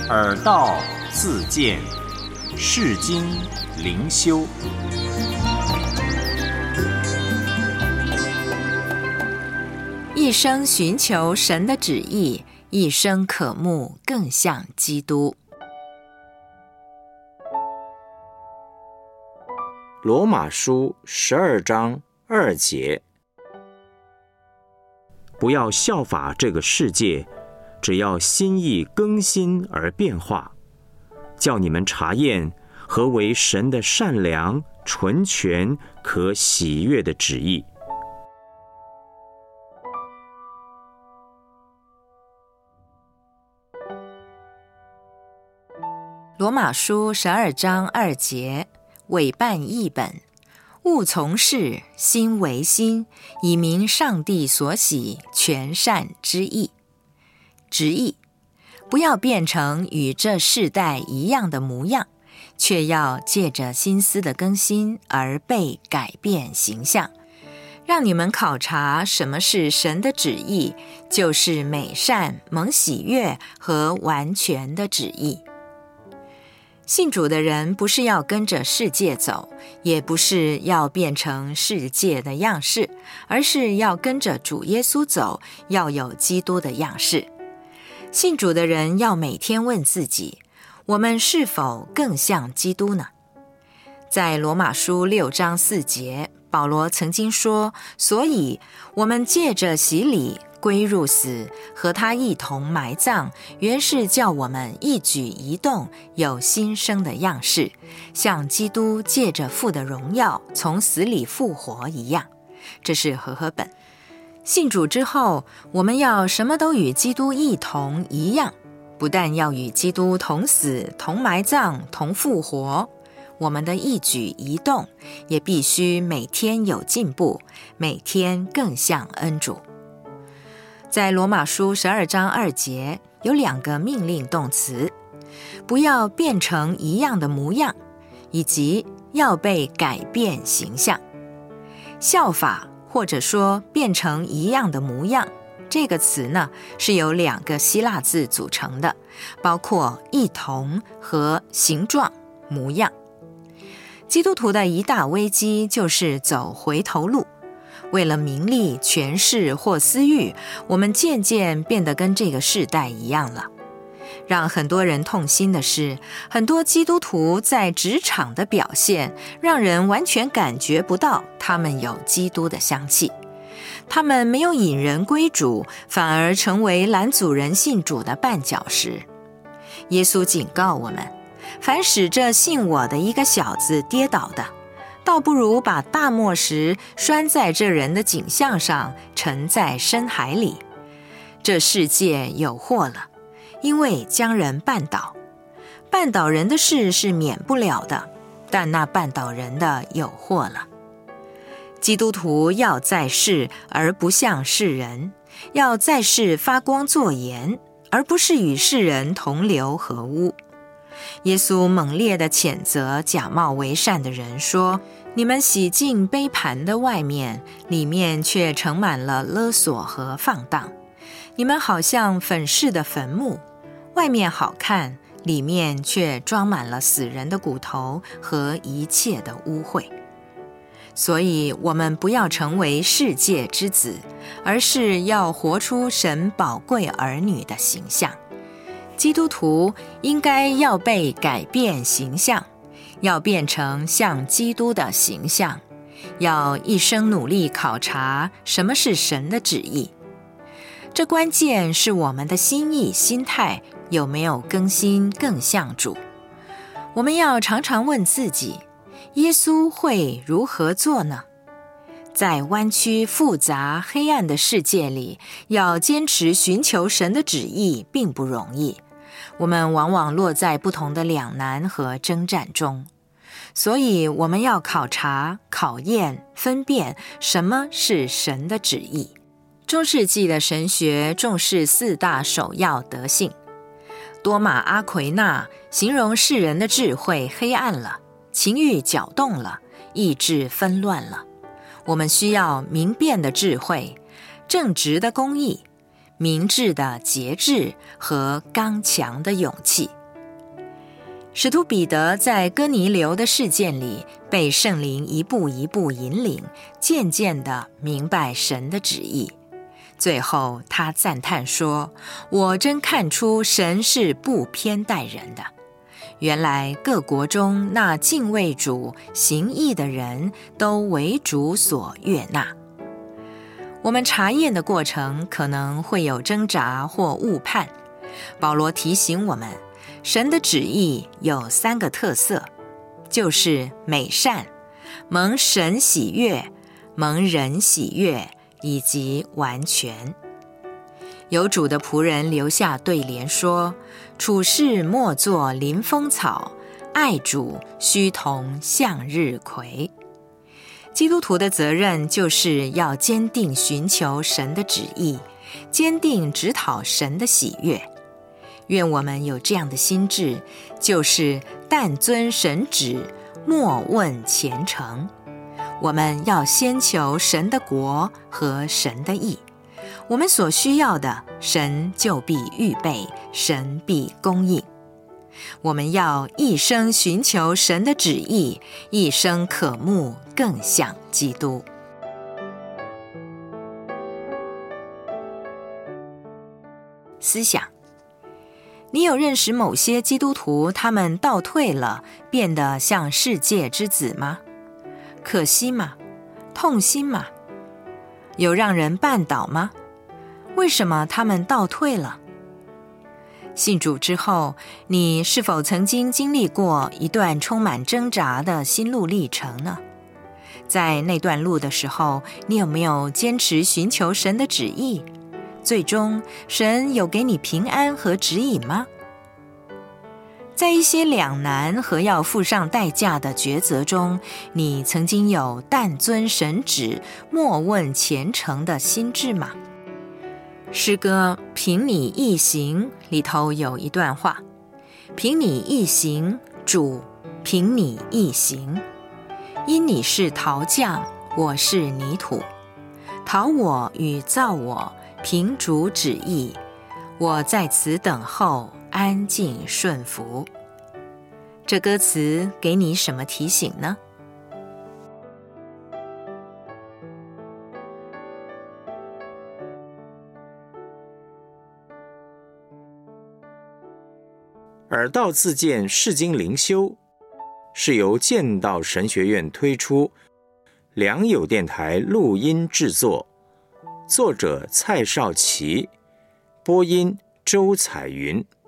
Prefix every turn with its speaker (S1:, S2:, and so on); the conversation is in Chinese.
S1: 耳道自见，世经灵修。
S2: 一生寻求神的旨意，一生渴慕更像基督。
S3: 罗马书12章2节，不要效法这个世界，只要心意更新而变化，叫你们查验何为神的善良、纯全、可喜悦的旨意。
S2: 罗马书12章2节，委办译本：勿从事，心为心，以明上帝所喜全善之意。直译：不要变成与这世代一样的模样，却要借着心思的更新而被改变形象，让你们考察什么是神的旨意，就是美善、蒙喜悦和完全的旨意。信主的人不是要跟着世界走，也不是要变成世界的样式，而是要跟着主耶稣走，要有基督的样式。信主的人要每天问自己，我们是否更像基督呢？在罗马书6章4节，保罗曾经说，所以我们借着洗礼归入死，和他一同埋葬，原是叫我们一举一动有新生的样式，像基督借着父的荣耀从死里复活一样。这是和合本。信主之后，我们要什么都与基督一同一样，不但要与基督同死、同埋葬、同复活，我们的一举一动也必须每天有进步，每天更像恩主。在罗马书12章2节有2个命令动词，不要变成一样的模样，以及要被改变形象。效法或者说变成一样的模样，这个词呢是由2个希腊字组成的，包括一同和形状、模样。基督徒的一大危机就是走回头路。为了名利、权势或私欲，我们渐渐变得跟这个世代一样了。让很多人痛心的是，很多基督徒在职场的表现，让人完全感觉不到他们有基督的香气。他们没有引人归主，反而成为拦阻人信主的绊脚石。耶稣警告我们，凡使这信我的一个小子跌倒的，倒不如把大磨石拴在这人的颈项上，沉在深海里。这世界有祸了，因为将人绊倒。绊倒人的事是免不了的，但那绊倒人的有祸了。基督徒要在世，而不像世人；要在世发光作盐，而不是与世人同流合污。耶稣猛烈地谴责假冒为善的人，说：你们洗净杯盘的外面，里面却盛满了勒索和放荡。你们好像粉饰的坟墓，外面好看，里面却装满了死人的骨头和一切的污秽。所以我们不要成为世界之子，而是要活出神宝贵儿女的形象。基督徒应该要被改变形象，要变成像基督的形象，要一生努力考察什么是神的旨意。这关键是我们的心意、心态有没有更新更像主。我们要常常问自己，耶稣会如何做呢？在弯曲、复杂、黑暗的世界里，要坚持寻求神的旨意并不容易。我们往往落在不同的两难和征战中，所以我们要考察、考验、分辨什么是神的旨意。中世纪的神学重视4大首要德性。多马阿奎那形容世人的智慧黑暗了，情欲搅动了，意志纷乱了。我们需要明辨的智慧、正直的公义、明智的节制和刚强的勇气。 使徒彼得在哥尼流的事件里，被圣灵一步一步引领，渐渐地明白神的旨意。最后他赞叹说：我真看出神是不偏待人的。原来各国中那敬畏主行义的人都为主所悦纳。我们查验的过程可能会有挣扎或误判。保罗提醒我们，神的旨意有3个特色，就是美善、蒙神喜悦、蒙人喜悦以及完全。有主的仆人留下对联说：处事莫作临风草，爱主须同向日葵。基督徒的责任就是要坚定寻求神的旨意，坚定指讨神的喜悦。愿我们有这样的心志，就是但遵神旨，莫问前程。我们要先求神的国和神的义，我们所需要的，神就必预备，神必供应。我们要一生寻求神的旨意，一生渴慕更像基督。思想：你有认识某些基督徒，他们倒退了，变得像世界之子吗？可惜吗？痛心吗？有让人绊倒吗？为什么他们倒退了？信主之后，你是否曾经经历过一段充满挣扎的心路历程呢？在那段路的时候，你有没有坚持寻求神的旨意？最终，神有给你平安和指引吗？在一些两难和要付上代价的抉择中，你曾经有但遵神旨，莫问前程的心志吗？诗歌《凭你一行》里头有一段话：凭你一行，主，凭你一行。因你是陶匠，我是泥土，陶我与造我，凭主旨意，我在此等候，安静顺服。这歌词给你什么提醒呢？
S3: 耳道自荐释经灵修是由剑道神学院推出，良友电台录音制作，作者蔡少祺，播音周彩云。